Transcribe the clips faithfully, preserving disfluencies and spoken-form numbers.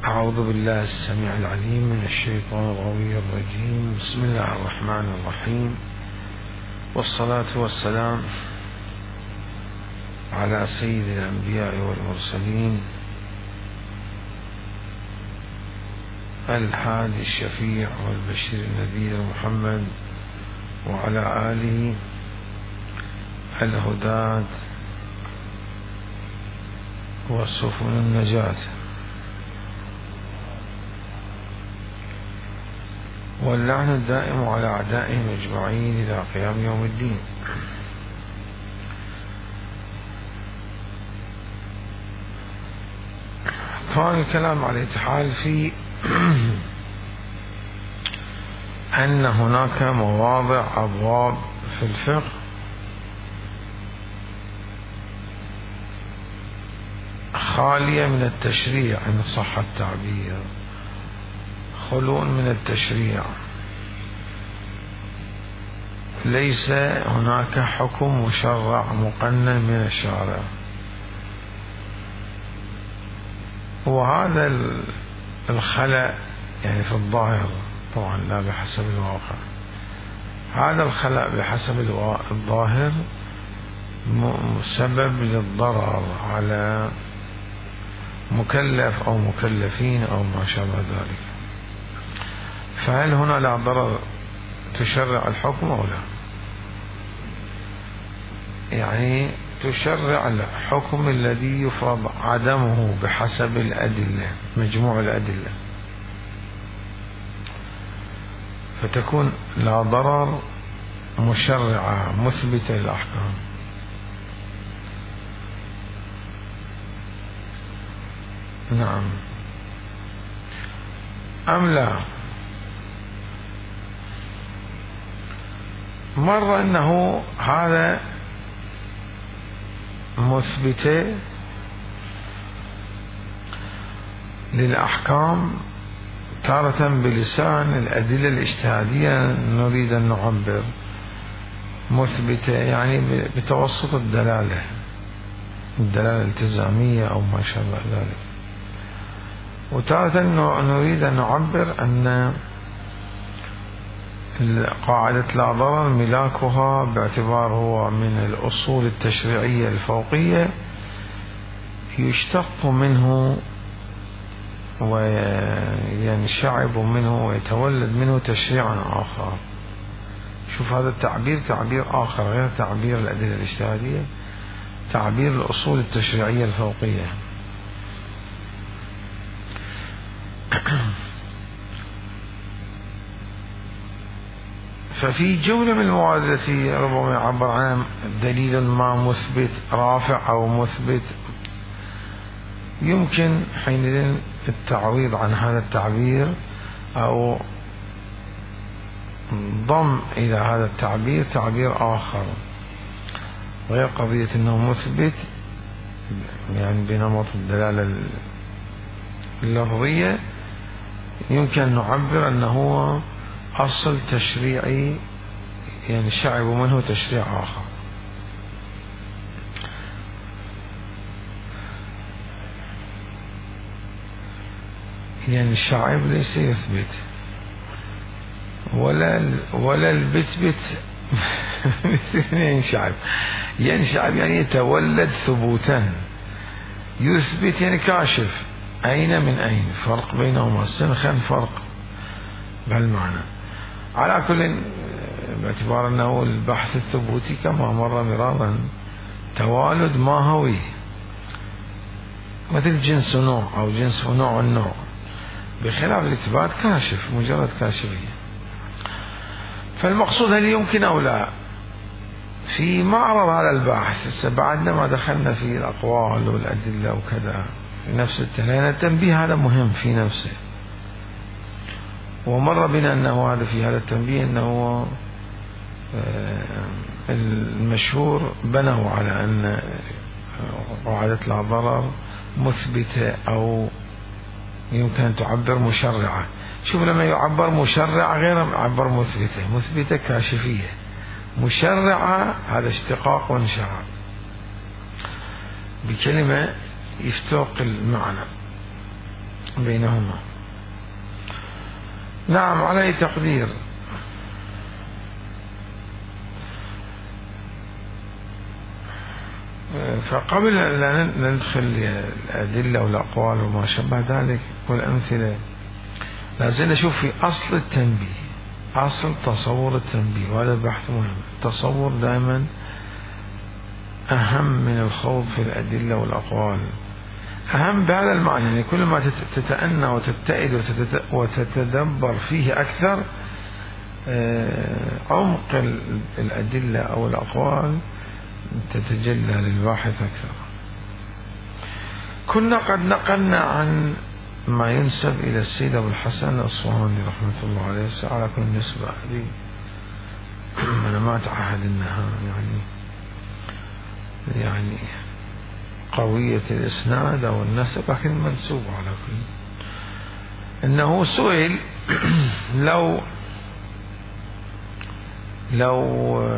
أعوذ بالله السميع العليم من الشيطان الغوي الرجيم. بسم الله الرحمن الرحيم، والصلاة والسلام على سيد الأنبياء والمرسلين الهادي الشفيع والبشير النذير محمد وعلى آله الهداة والسفن النجاة، واللعن الدائم على أعدائهم أجمعين إلى قيام يوم الدين. كان الكلام على الاتحال في أن هناك مواضع أبواب في الفقه خالية من التشريع، إن صح التعبير، خلو من التشريع، ليس هناك حكم مشرع مقنن من الشارع. وهذا الخلأ يعني في الظاهر، طبعا لا بحسب الواقع، هذا الخلأ بحسب الظاهر سبب للضرر على مكلف أو مكلفين أو ما شابه ذلك. فهل هنا لا ضرر تشرع الحكم أو لا؟ يعني تشرع الحكم الذي يفرض عدمه بحسب الأدلة، مجموع الأدلة، فتكون لا ضرر مشرعة مثبتة للأحكام. نعم أم لا؟ مرة أنه هذا مثبتة للأحكام، تارة بلسان الأدلة الاجتهادية نريد أن نعبر، مثبتة يعني بتوسط الدلالة، الدلالة الالتزامية أو ما شابه ذلك. وتارة نريد أن نعبر أن قاعدة لا ضرر ملاكها باعتبار هو من الأصول التشريعية الفوقية يشتق منه وينشعب منه ويتولد منه تشريعا آخر. شوف هذا التعبير تعبير آخر غير تعبير الأدلة الاجتهادية، تعبير الأصول التشريعية الفوقية. ففي جملة من المواد التي ربما يعبر عنها دليل ما مثبت رافع أو مثبت، يمكن حينئذ التعويض عن هذا التعبير أو ضم إلى هذا التعبير تعبير آخر غير قضية أنه مثبت يعني بنمط الدلالة اللفظية. يمكن أن نعبر أنه أصل تشريعي يعني شعب منه تشريع آخر. يعني الشعب ليس يثبت ولا ولا البتبت ينشعب. ينشعب يعني يتولد ثبوتا، يثبت يعني كاشف. أين من أين؟ فرق بينهما سنخا فرق بهالمعنى. على كل، باعتبار أنه البحث الثبوتي كما مر مرارا توالد ماهوي، مثل جنس ونوع أو جنس ونوع والنوع، بخلاف الإثبات كاشف، مجرد كاشفية. فالمقصود هل يمكن أو لا في معرض هذا البحث، بعدنا ما دخلنا في الأقوال والأدلة وكذا في نفس التنين، التنبيه هذا مهم في نفسه. ومر بنا أنه هذا في هذا التنبيه أنه المشهور بنوا على أن قاعدة لا ضرر مثبتة أو يمكن أن تعبر مشرعة. شوف لما يعبر مشرعة غير يعبر مثبتة، مثبتة كاشفية، مشرعة هذا اشتقاق وانشراح بكلمة يفتوق المعنى. بينهما. نعم، على تقدير فقبل أن ندخل الأدلة والأقوال وما شابه ذلك والأمثلة، لازم نشوف في أصل التنبيه، أصل تصور التنبيه، وهذا بحث مهم. التصور دائما أهم من الخوض في الأدلة والأقوال، أهم بهذا المعنى، يعني كل ما تتأنى وتبتعد وتتدبر فيه أكثر، عمق الأدلة أو الأقوال تتجلى للباحث أكثر. كنا قد نقلنا عن ما ينسب إلى السيد أبو الحسن الأصفهاني رحمة الله عليه، على كل نسبة لي أنا ما أتعهد أنها يعني يعني قوية الإسناد أو النسب، لكن منسوب على كل. إنه سئل لو لو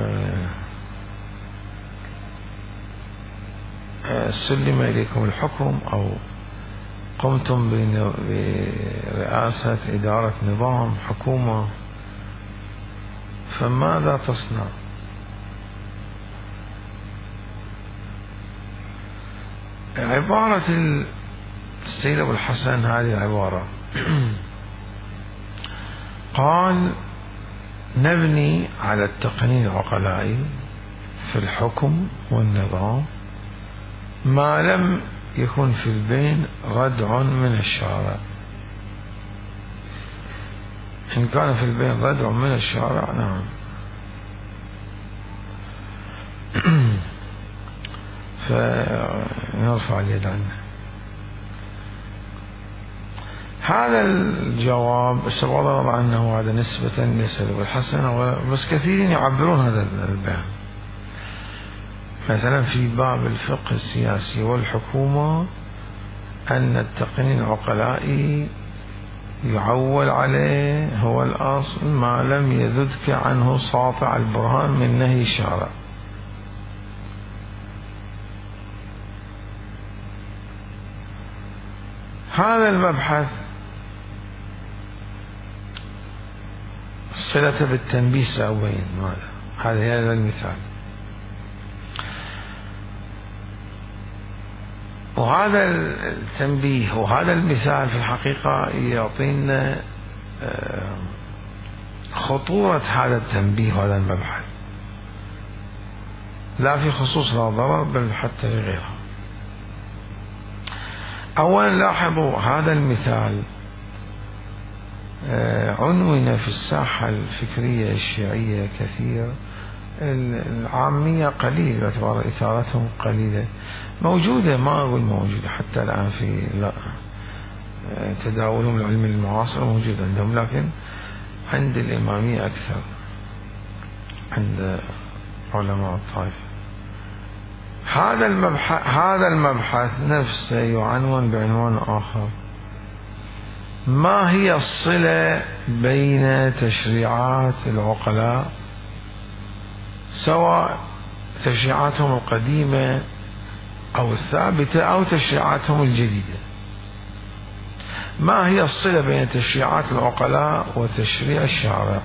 سلم إليكم الحكم أو قمتم برئاسة إدارة نظام حكومة فماذا تصنع؟ عبارة السيد أبو الحسن هذه العبارة قال: نبني على التقنين العقلائي في الحكم والنظام ما لم يكن في البين ردع من الشارع. إن كان في البين ردع من الشارع نعم فنرفع اليد عنه. هذا الجواب استغرب عنه، هذا نسبة لسيد أبو الحسن، بس كثيرين يعبرون هذا البيان. مثلا في باب الفقه السياسي والحكومة أن التقنين العقلائي يعول عليه هو الأصل ما لم يذدك عنه ساطع البرهان من نهي الشارع. هذا المبحث صلة بالتنبيه سأبين ماذا هذا هذا المثال. وهذا التنبيه وهذا المثال في الحقيقة يعطينا خطورة هذا التنبيه وهذا المبحث، لا في خصوص لا ضرر بل حتى في غيرها. أولا لاحظوا هذا المثال عنون في الساحة الفكرية الشيعية كثير، العامية قليل باعتبار إثارتهم قليلة، موجودة ما أقول موجودة حتى الآن في لا تداولهم العلم المعاصر موجود عندهم، لكن عند الإمامية أكثر، عند علماء الطائفة. هذا المبحث هذا المبحث نفسه يعنون بعنوان آخر: ما هي الصلة بين تشريعات العقلاء سواء تشريعاتهم القديمة أو الثابتة أو تشريعاتهم الجديدة؟ ما هي الصلة بين تشريعات العقلاء وتشريع الشارع؟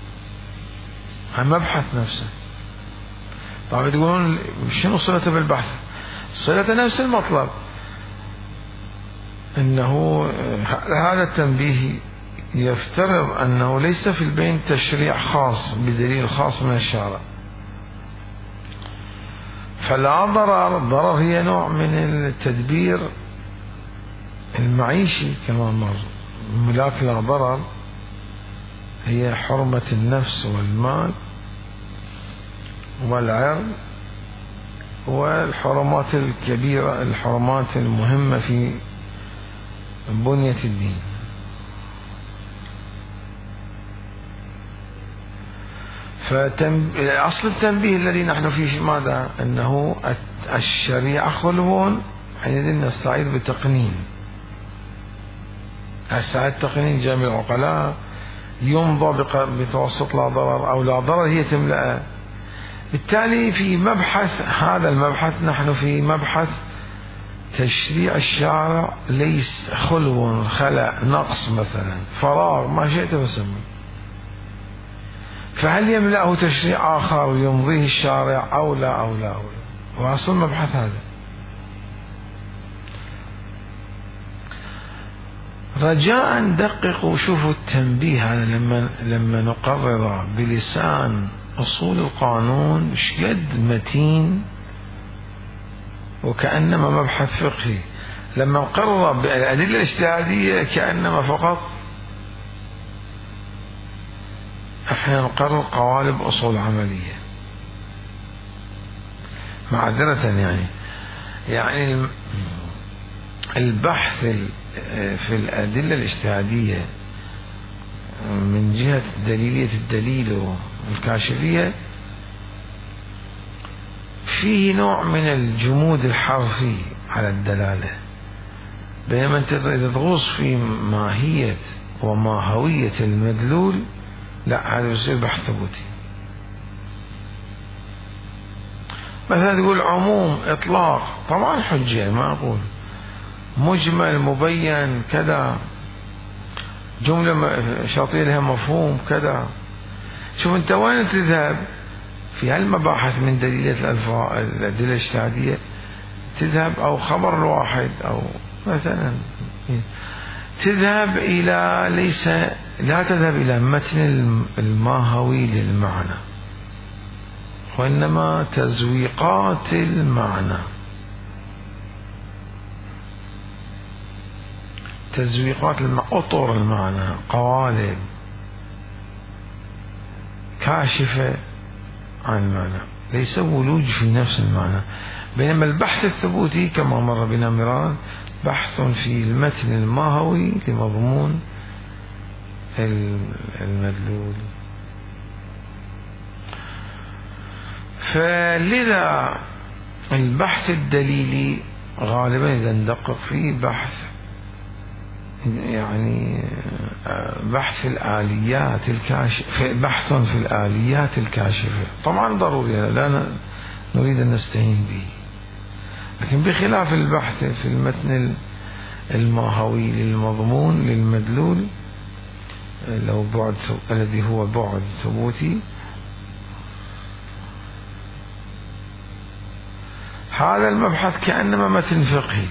المبحث نفسه. طبعا تقولون شنو صلته بالبحث؟ صلته نفس المطلب، إنه هذا التنبيه يفترض أنه ليس في البين تشريع خاص بدليل خاص من الشارع، فلا ضرر. الضرر هي نوع من التدبير المعيشي كما مر. ملاك لا ضرر هي حرمة النفس والمال والعرض والحرمات الكبيرة، الحرمات المهمة في بنية الدين. فأصل التنبيه الذي نحن فيه ماذا؟ أنه الشريعة خلو، حينئذ نستعيد بتقنين. الساعة التقنين جامع العقلاء يمضى بتوسط لا ضرر أو لا ضرر هي تملأ. بالتالي في مبحث هذا المبحث نحن في مبحث تشريع الشارع ليس خلو، خلأ، نقص مثلا، فراغ، ما شئت فسمي. فهل يملأه تشريع آخر ويمضيه الشارع أو لا أو لا أو لا؟ وأصل مبحث هذا. رجاء دققوا، شوفوا التنبيه هذا لما لما نقرر بلسان أصول القانون شقد متين وكأنما مبحث فقهي. لما نقرر بالأدلة الاجتهادية كأنما فقط احنا نقرر قوالب أصول عملية معذرة. يعني يعني البحث في الأدلة الاجتهادية من جهة دليلية الدليل والكاشفية فيه نوع من الجمود الحرفي على الدلالة، بينما انت إذا تغوص في ماهية وماهوية المدلول لا، هذا يصير بحث ثبوتي. مثلا تقول عموم إطلاق، طبعا حجة، ما أقول مجمل مبين كذا، جملة شرطية لها مفهوم كذا. شوف انت وين تذهب في هالمباحث من دليلة الألفاظ الأدلة الاجتهادية، تذهب أو خبر الواحد أو مثلا تذهب إلى ليس لا تذهب إلى متن الماهوي للمعنى، وإنما تزويقات المعنى، تزويقات المعنى، أطر المعنى، قوالب كاشفة عن المعنى، ليس ولوج في نفس المعنى. بينما البحث الثبوتي كما مر بنا مرارا بحث في المتن الماهوي لمضمون المدلول. فلذا البحث الدليلي غالبا إذا ندقق فيه بحث يعني بحث في الآليات الكاشفة، بحث في الآليات الكاشفة، طبعا ضروري لا نريد أن نستهين به، لكن بخلاف البحث في المتن الماهوي للمضمون للمدلول لو بعد الذي هو بعد ثبوتي، هذا المبحث كأنما متن فقهي،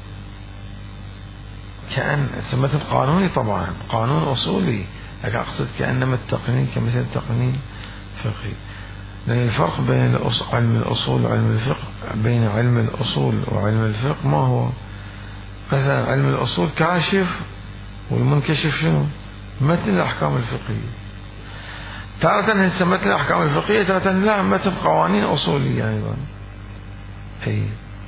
كأن متن قانوني، طبعا قانون أصولي، لكن أقصد كأنما التقنين كمثل التقنين فقهي. لأن الفرق بين علم الأصول وعلم الفقه، بين علم الأصول وعلم الفقه ما هو؟ مثلا علم الأصول كاشف والمنكشف شنو؟ متن الأحكام الفقهية. تارة هسه متن الأحكام الفقهية، تارة لا، متن قوانين أصولية أيضا. أي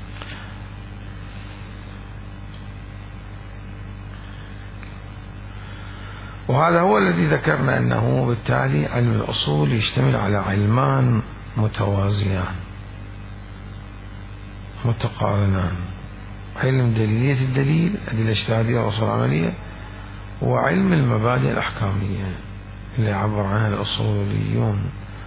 وهذا هو الذي ذكرنا أنه بالتالي علم الأصول يشتمل على علمان متوازيان متقارنان، علم دليلية الدليل، الأدلة الاجتهادية والأصول العملية، وعلم المبادئ الأحكامية اللي عبر عنها الأصوليون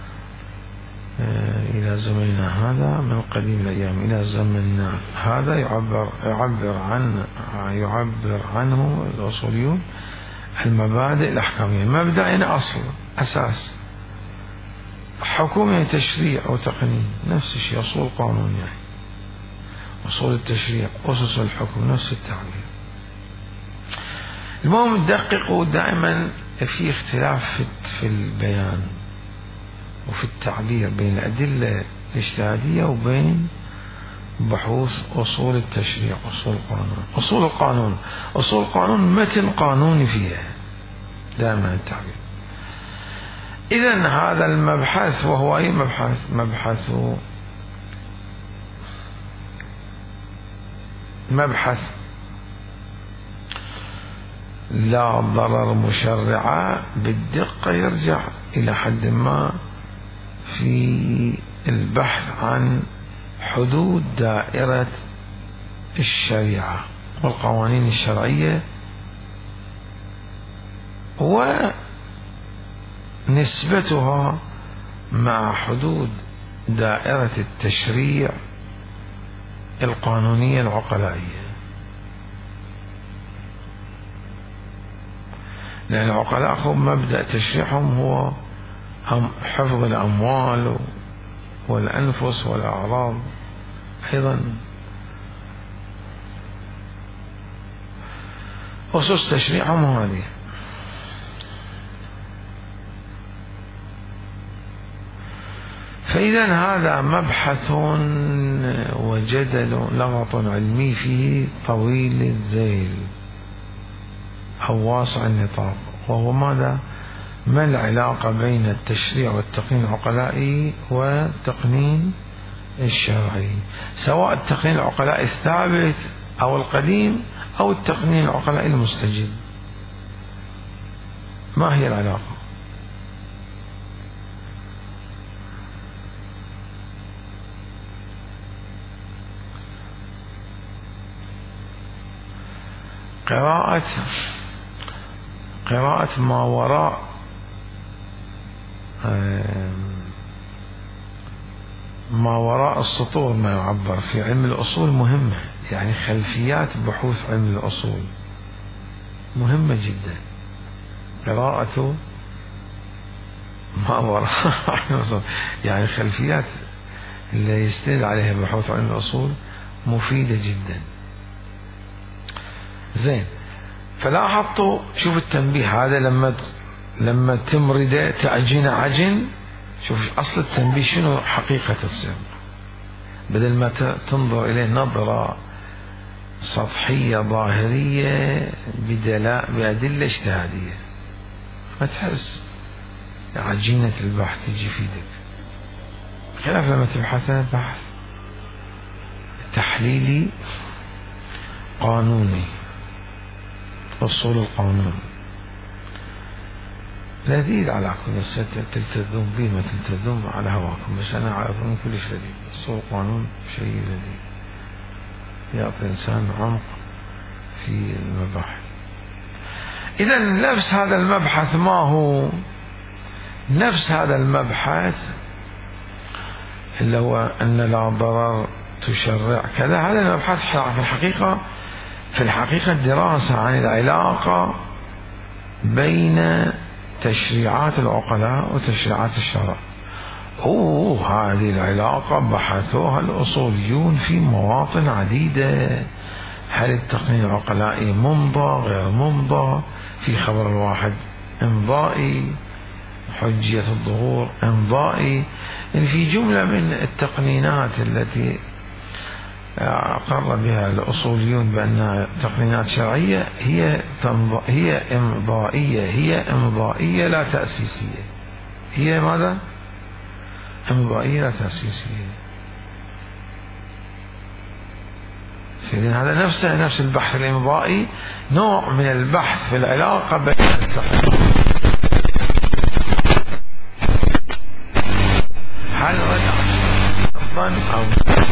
إلى زمننا هذا من قديم الأيام إلى زمننا هذا، يعبر يعبر عن يعبر عنه الأصوليون المبادئ الأحكامية. مبدأ يعني أصل، أساس، حكومة، تشريع أو تقنين، نفس الشيء. أصول قانون يعني أصول التشريع، أسس الحكم، نفس التعبير. المهم دققوا دائما في اختلاف في البيان وفي التعبير بين الأدلة الاجتهادية وبين بحوث أصول التشريع، أصول القانون. أصول القانون أصول القانون متن قانوني فيها دائما التعبير. إذن هذا المبحث وهو أي مبحث؟ مبحث مبحث لا ضرر مشرعة بالدقة، يرجع إلى حد ما في البحث عن حدود دائرة الشريعة والقوانين الشرعية ونسبتها مع حدود دائرة التشريع القانونية العقلائية، لأن العقلاء مبدأ تشريعهم هو حفظ الأموال والأنفس والأعراض، أيضا أسس تشريعهم هذه. فإذا هذا مبحث وجدل لغط علمي فيه طويل الذيل أو واسع النطاق، وهو ماذا؟ ما العلاقة بين التشريع والتقنين العقلائي والتقنين الشرعي، سواء التقنين العقلائي الثابت أو القديم أو التقنين العقلائي المستجد، ما هي العلاقة؟ قراءة قراءة ما وراء ما وراء السطور ما يعبر في علم الأصول مهمة، يعني خلفيات بحوث علم الأصول مهمة جدا. قراءة ما وراء يعني خلفيات اللي يستند عليها بحوث علم الأصول مفيدة جدا. زين، فلاحظتوا شوف التنبيه هذا لما لما تمرد تعجن عجن، شوف أصل التنبيه شنو حقيقة تصير، بدل ما تنظر إليه نظرة سطحية ظاهرية بدلاء بأدلة اجتهادية، ما تحس عجينة البحث تجي في يدك، خلاف لما تبحث بحث تحليلي قانوني، أصول القانون لذيذ على كل الست تلتزم به ما تلتزم على هواكم، بس أنا أعرف من كل شيء لذيذ. أصول القانون شيء لذيذ يعطي الإنسان عمق في المباحث. إذا نفس هذا المبحث ما هو نفس هذا المبحث اللي هو أن لا ضرر تشرع كذا، هذا المبحث في الحقيقة في الحقيقة دراسة عن العلاقة بين تشريعات العقلاء وتشريعات الشرع. أوه هذه العلاقة بحثوها الأصوليون في مواطن عديدة. هل التقنين العقلائي ممضى غير ممضى؟ في خبر الواحد امضائي، حجية الظهور امضائي، يعني في جملة من التقنينات التي أقر بها الأصوليون بأنها تقنينات شرعية هي هي إمضائية، هي إمضائية لا تأسيسية. هي ماذا؟ إمضائية لا تأسيسية. سيدنا هذا نفسه نفس البحث الإمضائي، نوع من البحث في العلاقة بين التقنين. هل رجع الظن أو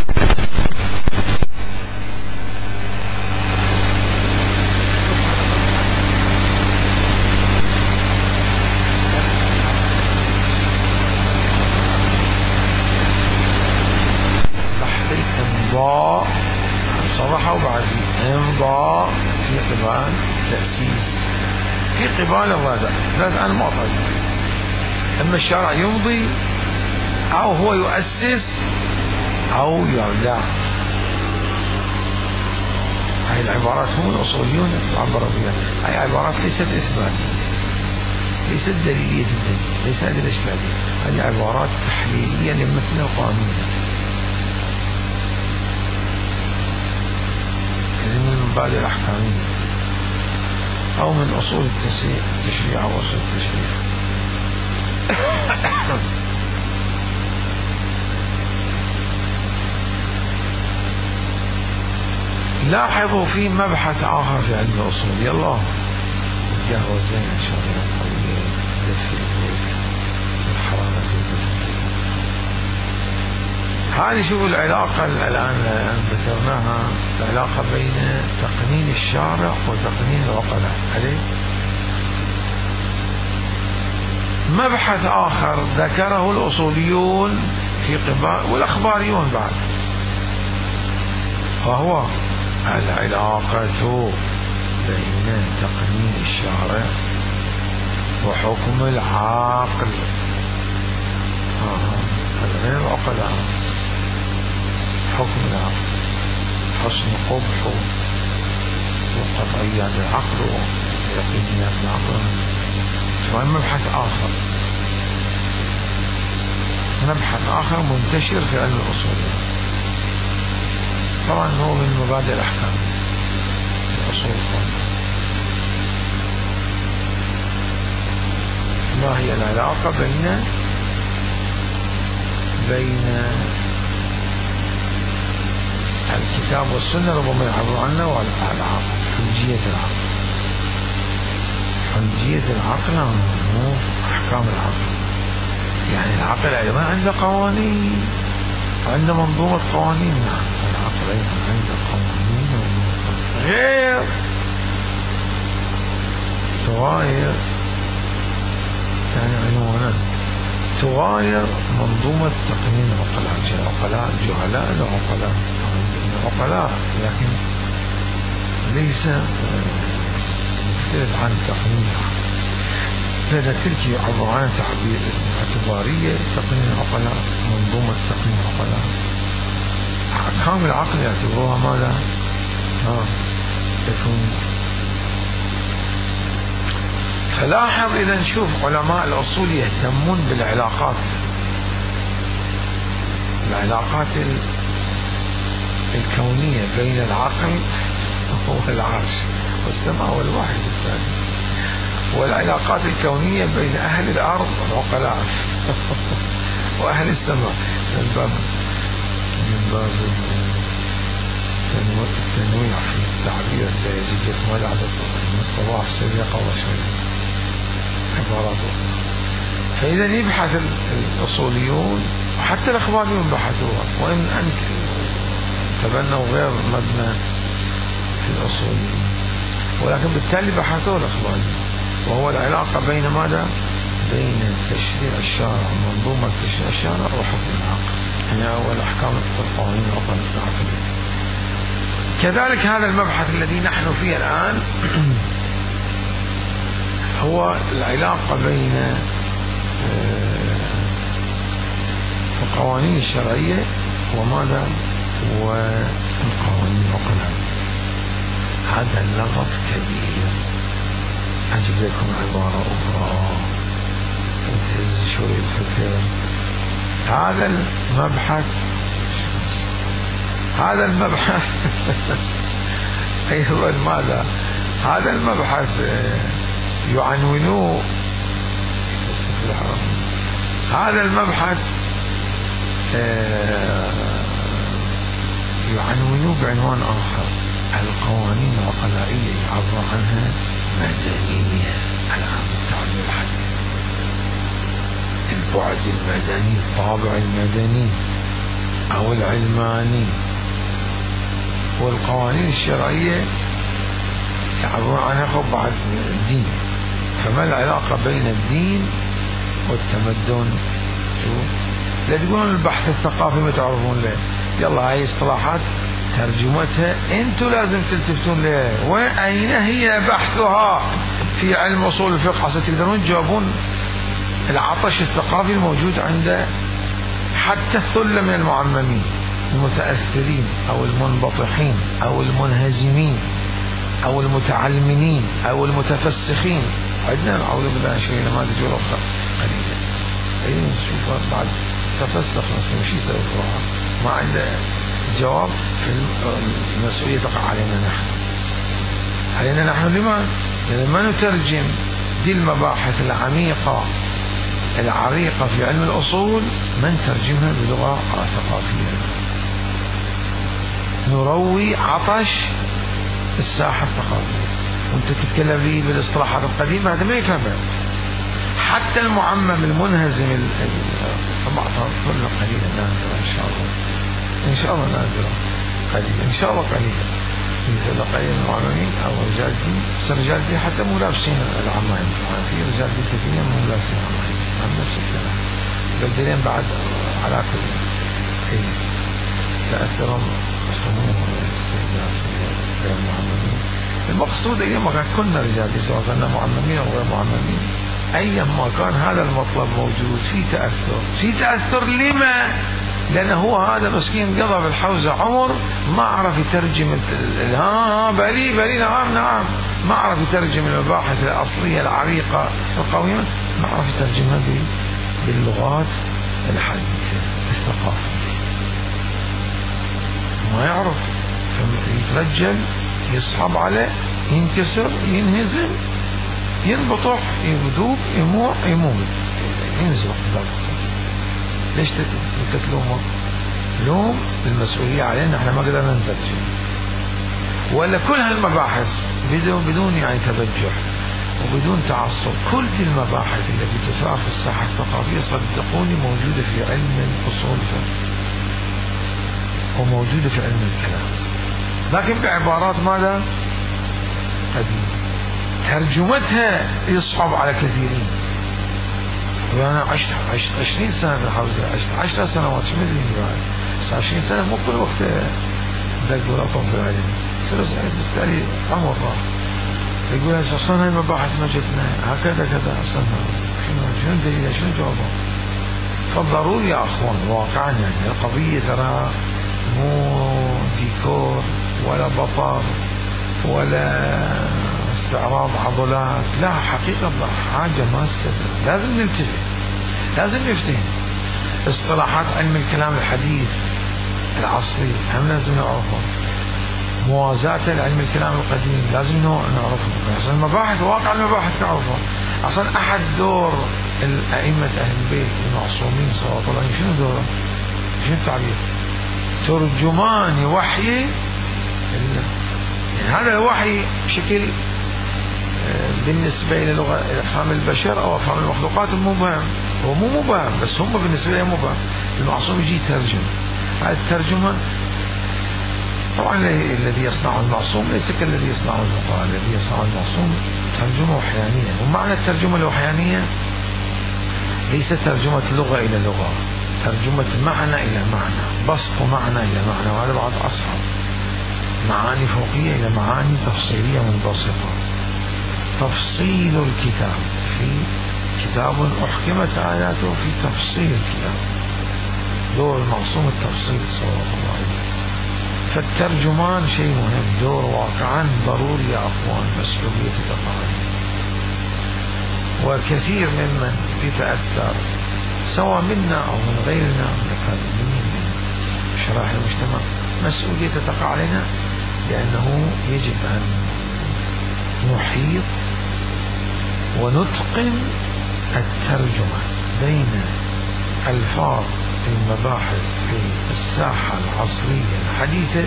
صرحوا بعد امضاء في قبال تأسيس، في قبال الرجع ثلاث أنماط. أما الشرع يمضي أو هو يؤسس أو يرجع. هذه العبارات هم الأصوليون عبروا بها. هذه عبارات ليست إثباتية، ليست دليلية الدليل، ليست أدلة إشكالية. هذه عبارات تحليلية لمثل القانون، من المبادئ الأحكامية أو من أصول التشريع أو أصول التشريع. لاحظوا في مبحث آخر في علم الأصول. يلا القهوة زين إن شاء الله قوية تدفي البيت الحرارة جدا. هذه شوفوا العلاقة الآن ذكرناها، العلاقة بين تقنين الشارع وتقنين العقلاء. عليه مبحث آخر ذكره الأصوليون في قبال والأخباريون بعد، فهو العلاقة بين تقنين الشارع وحكم العاقل غير العقلاء، حكم العقل حسن قبح وقطعيات العقل ويقينيات العقل. سواء مبحث آخر مبحث آخر منتشر في علم الأصول، طبعا هو من مبادئ الأحكام الأصول القانون. ما هي العلاقة بين بين الكتاب والسنة؟ ربما يعبر عنه والعقل، حجية العقل. حجية العقل مو أحكام العقل، يعني العقل أيضا عنده قوانين، عنده منظومة قوانين. نعم العقل أيضا عنده قوانين غير تغاير، يعني عنوانات تغاير منظومة تقنين العقلاء. عقلاء جهلاء وعقلاء عقلاء، لكن ليس مختلف عن تقنين العقل. هذا تلك عبر عن تعبير اعتبارية تقنين العقلاء، منظومة تقنين العقلاء. أحكام العقل يعتبروها ماذا؟ ها يكون. فلاحظ إذا نشوف علماء الأصول يهتمون بالعلاقات، العلاقات الكونية بين العقل والعرش والسماء والوحي الثاني، والعلاقات الكونية بين أهل الأرض العقلاء وأهل السماء، من باب من باب التنويع في التعبير الجيد مال على المصطلح السريقة وشوية عباراته. فإذا يبحث الأصوليون وحتى الأخباريون بحثوها، وإن أنت تبنوا غير مبنى في الأصوليين، ولكن بالتالي بحثوا الأخباريون، وهو العلاقة بين ماذا؟ بين تشريع الشارع ومنظومة تشريع الشارع وحكم العقل، يعني أول أحكام القوانين العقل العقلية. كذلك هذا المبحث الذي نحن فيه الآن هو العلاقة بين القوانين الشرعية وماذا؟ والقوانين العقلية. هذا اللغط كبير. أجيب لكم عبارة أخرى وتهز شوية الفكر. هذا المبحث هذا المبحث أيضا ماذا؟ هذا المبحث يعنونوه، هذا المبحث يعنونوه بعنوان آخر، القوانين العقلائية، يعبر عنها مدنية على التعبير الحديث، البعد المدني، الطابع المدني أو العلماني. والقوانين الشرعية يعبرون عنها خب بعد الدين. فما العلاقة بين الدين والتمدن؟ لا تقولون البحث الثقافي ما تعرفون له، يلا هاي اصطلاحات ترجمتها انتوا لازم تلتفتون لها، وأين هي بحثها في علم أصول الفقه حتى تقدرون تجاوبون العطش الثقافي الموجود عند حتى الثلة من المعممين المتأثرين أو المنبطحين أو المنهزمين أو المتعلمين أو المتفسخين. عندنا نعوذ بالله شوية ما تجي رفضة قليلا، أي نشوف بعد تفسخ نفسه مش يسوي فروعه، ما عنده جواب. في المسؤولية تقع علينا نحن، علينا نحن. لما؟ لأن ما نترجم دي المباحث العميقة العريقة في علم الأصول، ما نترجمها بلغة ثقافية، نروي عطش الساحة الثقافية. وانت تتكلم لي بالاصطلاحات القديمة هذا ما يفهمها حتى المعمم المنهزم. طبعا طلنا قليلا نادرة إن شاء الله، إن شاء الله نادرة قليلا، إن شاء الله قليلا مثل قليل المعممين أو رجال دين. بس رجال دين حتى مو لابسين العمائم، في رجال دين كثيرين مو لابسين العمائم، هم نفس الكلام. بدلين بعد على كل تأثرهم رجال غير معممين. المقصود أيما كان كنا رجال سواء كنا معممين أو غير معممين، أيما كان هذا المطلب موجود في تأثر. في تأثر لما؟ لأنه هو هذا مسكين قضى بالحوزة عمر ما عرف يترجم ها بلي بلي نعم نعم ما عرف يترجم المباحث الأصلية العريقة القويمة، ما عرف يترجمها باللغات الحديثة الثقافية، ما يعرف، يترجل يصحب عليه ينكسر ينهزم ينبطح يذوب يموع يموت ينزل. ليش تتلومه؟ لوم المسؤولية علينا، احنا ما قدرنا نترجم. ولا كل هالمباحث بدون بدون يعني تبجح وبدون تعصب، كل دي المباحث التي تثار في الساحة الثقافية صدقوني موجودة في علم الأصول الفقه وموجودة في علم الكلام، لكن بعبارات ماذا؟ قديمة ترجمتها يصعب على كثيرين. وأنا عشت عشت عشرين سنة في الحوزة، عشت عشر سنوات شو مدري بعد، بس عشرين سنة مو كل وقت دق ولا طب في العلم، يصير بالتالي عمر راح يقول لك أصلا هاي المباحث ما جتنا هكذا كذا، أصلا شنو شنو الدليل شنو جوابه؟ فالضروري يا أخوان واقعا يعني القضية ترى مو ديكور ولا بطر ولا استعراض عضلات، لا حقيقة حاجة ماسة، لازم ننتبه، لازم نفتهم اصطلاحات علم الكلام الحديث العصري هم لازم نعرفها، موازاة لعلم الكلام القديم لازم نعرفها، عشان المباحث واقع المباحث نعرفها. أصلا أحد دور الأئمة أهل البيت المعصومين صلوات الله عليهم شنو دوره؟ شنو التعبير؟ ترجمان وحي الله. يعني هذا الوحي بشكل بالنسبة إلى لغة أفهام البشر أو أفهام المخلوقات مبهم، هو مو مبهم بس هم بالنسبة لهم مبهم. المعصوم يجي يترجم، هذه الترجمة طبعا الذي يصنع المعصوم ليس كالذي يصنع الفقهاء، الذي يصنع المعصوم ترجمة وحيانية. ومعنى الترجمة الوحيانية ليس ترجمة لغة إلى لغة، ترجمة معنى إلى معنى، بسط معنى إلى معنى، وهذا بعض أصعب، معاني فوقية إلى معاني تفصيلية منبسطة. تفصيل الكتاب، في كتاب أحكمت آياته في تفصيل الكتاب، دور المعصوم التفصيل صلى الله عليه وسلم. فالترجمان شيء مهم، دور واقعا ضروري يا أخوان، مسؤولية تقع. وكثير ممن يتأثر سواء منا أو من غيرنا من الأكاديميين من شرائح المجتمع، مسؤولية تقع علينا، لأنه يجب أن نحيط ونتقن الترجمة بين ألفاظ المباحث في الساحة العصرية الحديثة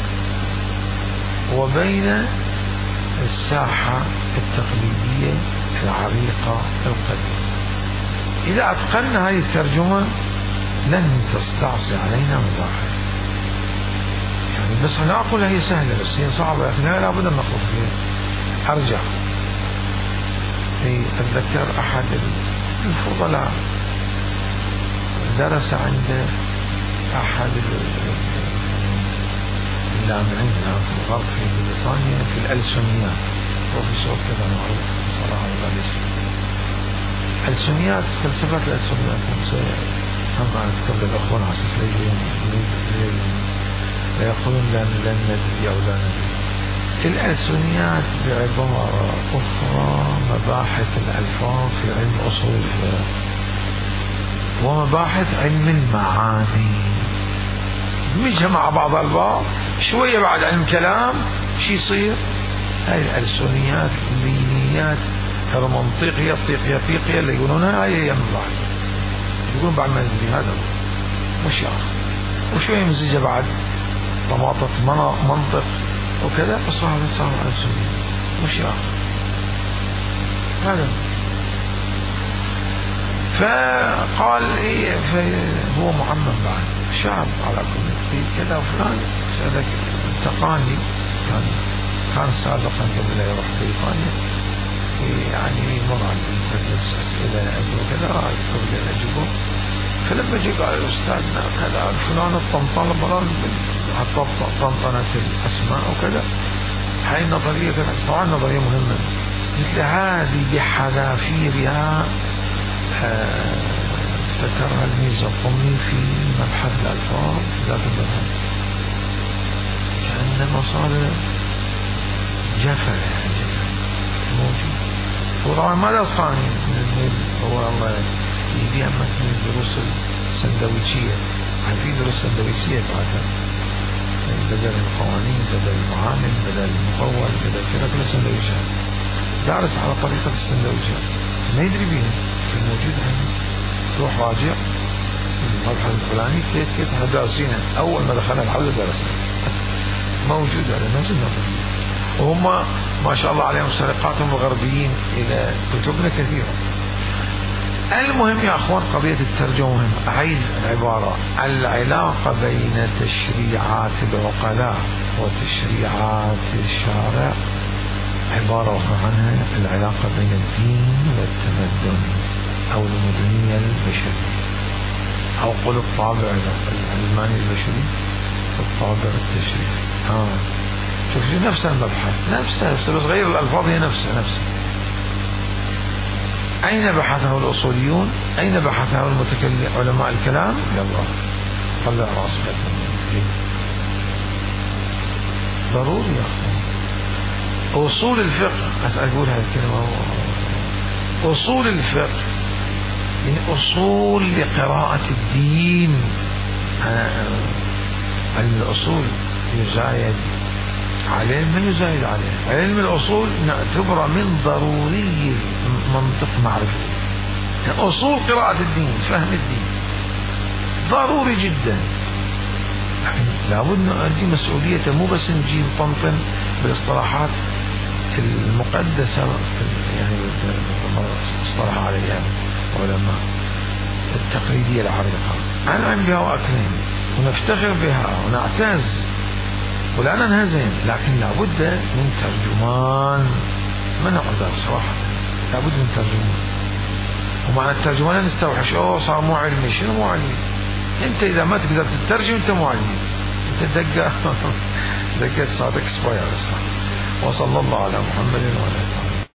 وبين الساحة التقليدية العريقة القديمة. إذا أتقنا هذه الترجمة لن تستعصي علينا مباحث. يعني بس أنا أقول هي سهلة بس هي صعبة، لكن لا بد أن نخوض فيها. أرجع أتذكر أحد الفضلاء درس عند أحد الجامعين في الغرب في بريطانيا في الألسنيات، بروفيسور كذا معروف صراحة الاسم. الألسنيات، فلسفة الألسنيات هم قبل الأخوان على أساس لا يقولون لن لن ندري أو لا ندري. الألسنيات بعبارة أخرى مباحث الألفاظ في علم أصول الفقه ومباحث علم المعاني، مجها مع بعض البعض شوية بعد علم كلام شي يصير هاي الألسنيات اللينيات هرمنطيقية الطيقية فيقية اللي يقولونها هاي هي مباحث، يقولون بعد ما ندري هذا مش آخر، وشوية مزيجة بعد طماطة منطق وكذا، فصار هذا صار ألسنية مش آخر هذا. فقال إيه هو معمم بعد شاب على كل كذا وفلان هذاك التقاني كان كان سابقا قبل لا يروح بريطانيا يعني مر على مجلس أسئلة وكذا قبل أن أجيبه. فلما جاء قال أستاذنا كذا فلان الطنطال بران حتى طنطنة الأسماء وكذا. هاي النظرية طبعا نظرية مهمة، مثل هذه بحذافيرها ذكرها الميزوقمي في مبحث الألفاظ ذات المذهب، كأنما صار جفا يعني موجود. وطبعا ماذا أصفاني هو الله يدي أمك من الدروس السندويشية، في دروس سندويشية بعدها بدل القوانين بدل المعامل بدل المقول بدل كذا كل سندويشات، دارس على طريقة السندويشات ما يدري بيها في الموجود هنا. روح راجع المبحث الفلاني كيف كيف احنا دارسينها أول ما دخلنا الحوزة درسنا موجود على نفس النظرية. وهم ما شاء الله عليهم سرقاتهم الغربيين إلى كتبنا كثيرة. المهم يا أخوان قضية الترجمة مهمة. عيد العبارة العلاقة بين تشريعات العقلاء وتشريعات الشارع عبارة عنها العلاقة بين الدين والتمدن أو المدنية البشرية، أو قل الطابع العلماني البشري الطابع التشريعي. آه. شوف نفس المبحث نفسه نفسه بس غير الألفاظ هي نفسها نفسها. أين بحثه الأصوليون؟ أين بحثه المتكلم علماء الكلام؟ يلا طلع راسك ضروري يا أخوان. أصول الفقه أسأل أقول هذه الكلمة، أصول الفقه يعني أصول لقراءة الدين. علم الأصول يزايد عليه ما يزايد عليه. علم الأصول نعتبره من ضروري منطق معرفة، يعني أصول قراءة الدين فهم الدين ضروري جدا. لكن لابد نؤدي مسؤوليته، مو بس نجي نطنطن بالاصطلاحات المقدسة يعني اصطلح عليها علماء التقليدية العريقة، ننعم بها وأكرم ونفتخر بها ونعتز ولا ننهزم. لكن لابد من ترجمان، ما نقدر صراحة لابد من ترجمان. ومعنى الترجمان نستوحش اوه صار مو علمي. شنو مو علمي؟ انت اذا ما تقدر تترجم انت مو علمي، انت دقة دقة صادق سباير. وصلى الله على محمد وعلى اله.